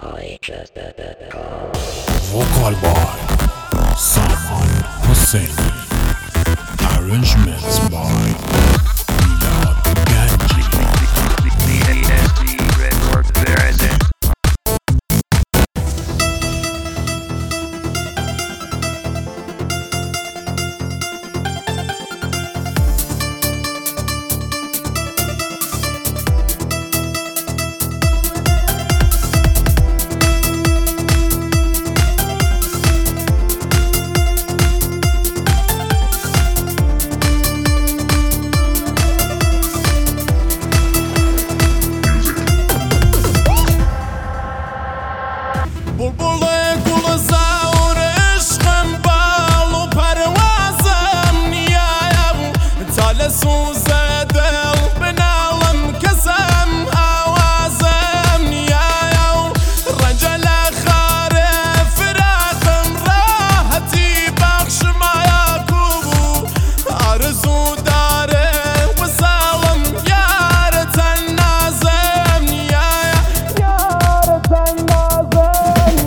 Vocal by Saman Hussein. Arrangements by Milad Ganji. بلبل گل زار عشقم بال و پروازم نیایم تال سوز دل بنالم کسم آوازم نیایم رنج لخار فراقم راحتی بخش مایا کوبو آرزو داره وصالم یار تنازم نیایم یار تنازم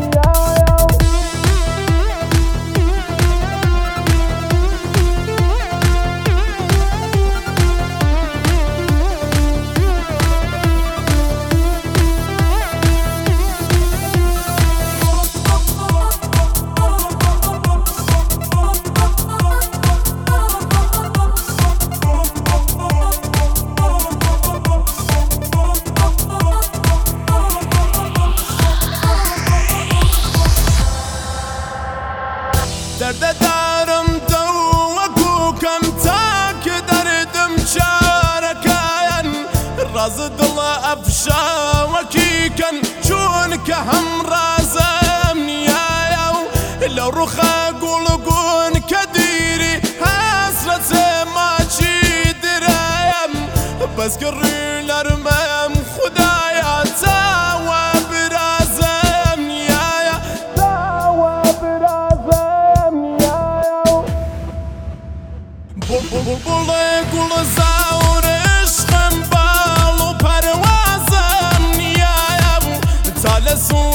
درد دارم دو اکوکم تا که دردم چارکاین راز دل افشا وکیکن چون که هم رازم نیایم لو رخا گلگون که دیری حسرت ما چی درایم بس گریلرم خدایا تاوا برازم نیایم تاوا برازم بلبل گل زار عشقم بال و پروازم نیایم تال